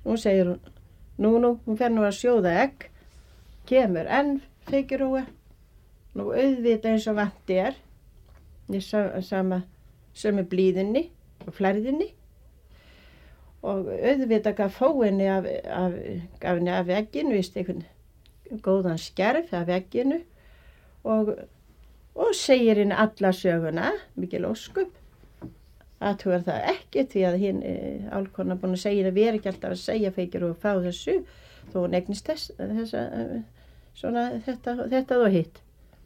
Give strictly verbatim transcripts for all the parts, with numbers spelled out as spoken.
Nú segir hún, nú, nú, hún fer nú að sjóða egg, kemur enn feykjuróa, nú auðvitað eins og vant er, í sama, sömu blíðinni og flærðinni, og auðvitað gaf fóinni af, af, gaf henni af egginu, víst einhvern góðan skerf af egginu, og, og segir henni alla söguna, mikil óskup, athugar það ekki því að hinn e, álkona búin að segja að vera ekki alltaf að segja feykjuróu frá þessu þó hún eignist þess, þessa, svona, þetta, þetta og hitt.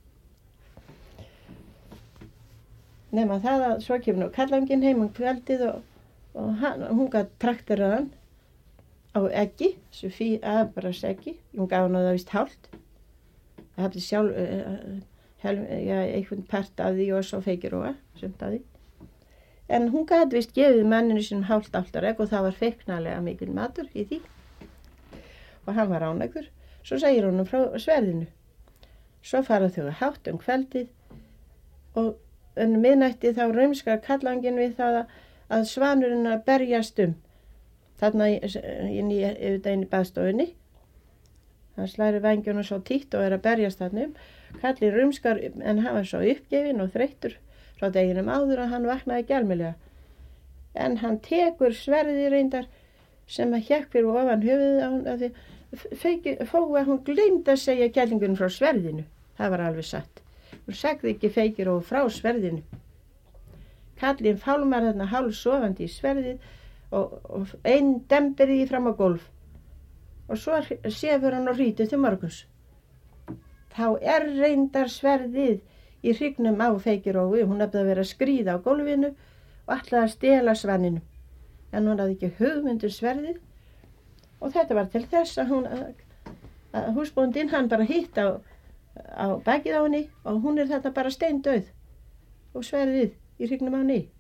Nema það að svo kemur nú kallanginn heim um kvöldið og, og hann, hún gat trakteraðan á eggi, þessu fí aðbragðseggi, hún gaf hann það víst hálft. Það hafði sjálf, uh, hel, ja, einhvern part af því og svo feykjuróa, sumt af því. En hún gat víst gefið manninu sínum hálft áltaregg og það var feiknalega mikil matur í því. Og hann var ánægður. Svo segir hún frá sverðinu. Svo fara þau hátt um kvöldið og um miðnætti þá rumskar kallanginn við það að svanurinn að berjast um. Þarna inn í, inn í baðstofunni. Hann slæri vængjunum svo títt og er að berjast þarna um. Kallinn rumskar en hann var svo uppgefinn og þreyttur frá deginum áður að hann vaknaði gelmilega. En hann tekur sverðið reyndar sem að hékk fyrir ofan höfuðið á hún að því fóa hún gleymdi að segja kellingunum frá sverðinu. Það var alveg satt. Hún sagði ekki feykjuróu frá sverðinu. Kallinn fálmar þarna hálfsofandi í sverðið og, og einn dembir því fram á gólf. Og svo sefur hann og hrýtur til morguns. Þá er reyndar sverðið í hrygnum á feykjuróu, hún hafði að vera að skríða á gólfinu og ætlaði að stela svanninum. En hún hafði ekki hugmynd um sverðið og þetta var til þess að hún, að, að húsbóndinn hann bara hitt á, á bakið á henni og hún er þetta bara steindauð og sverðið í hrygnum á henni.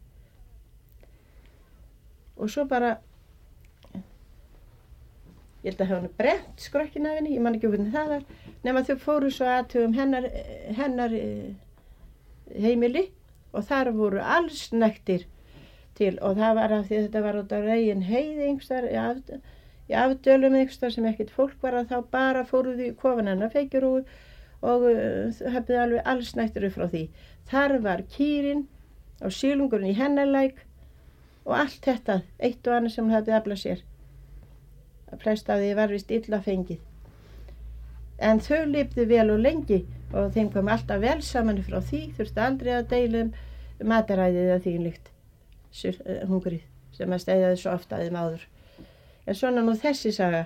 Og svo bara, ég held að hafa henni brent skrokkin af henni, ég man ekki hvernig það var, nema þau fóru svo aðtugum hennar, hennar heimili og þar voru alls nektir til og það var af því að þetta var út af regin heiði einhverstar í, af, í afdölum einhverstar sem ekkert fólk var að þá bara fóruð í kofan hennar feykjuróu og uh, hafði alveg alls nektir upp frá því. Þar var kýrin og sílungurinn í hennarlæk og allt þetta, eitt og annað sem hún hafði aflað sér. Flest af því var vist illa fengið. En þau lifðu vel og lengi og þeim kom alltaf vel saman frá því, þurfti aldrei að deila um mataræðið eða þvíumlíkt, hungrið, sem að steyðaði svo ofta að þeim áður. En svona nú þessi saga.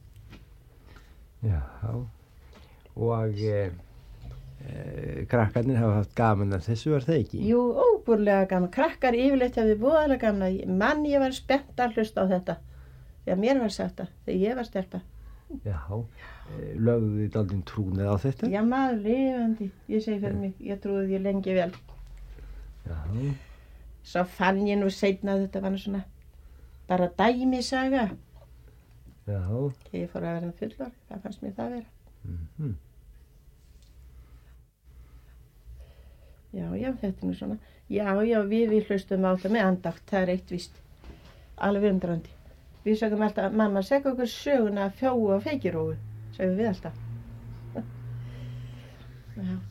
Já, og e, e, krakkarnir hafa haft gaman af þessu, var það ekki? Jú, óbúrlega gaman. Krakkar yfirleitt hefði voðalega gaman. Mann, ég var spennt að hlusta á þetta. Þegar mér var sagt það, þegar ég var stelpa. Já, lögðu þið daldinn trúnið á þetta? Já, maður lifandi, ég segi fyrir mig, ég trúði því lengi vel. Já. Svo fann ég nú seinna að þetta var svona bara dæmisaga. Já. Ég fór að vera fullor, það fannst mér það vera. Mm-hmm. Já, já, þetta er nú svona. Já, já, við, við hlustum á þetta með andakt, það er eitt víst. Alveg undrandi. Við sögum alltaf, mamma, segja okkur söguna af fjóu og feykjuróu, sögum við alltaf. Já.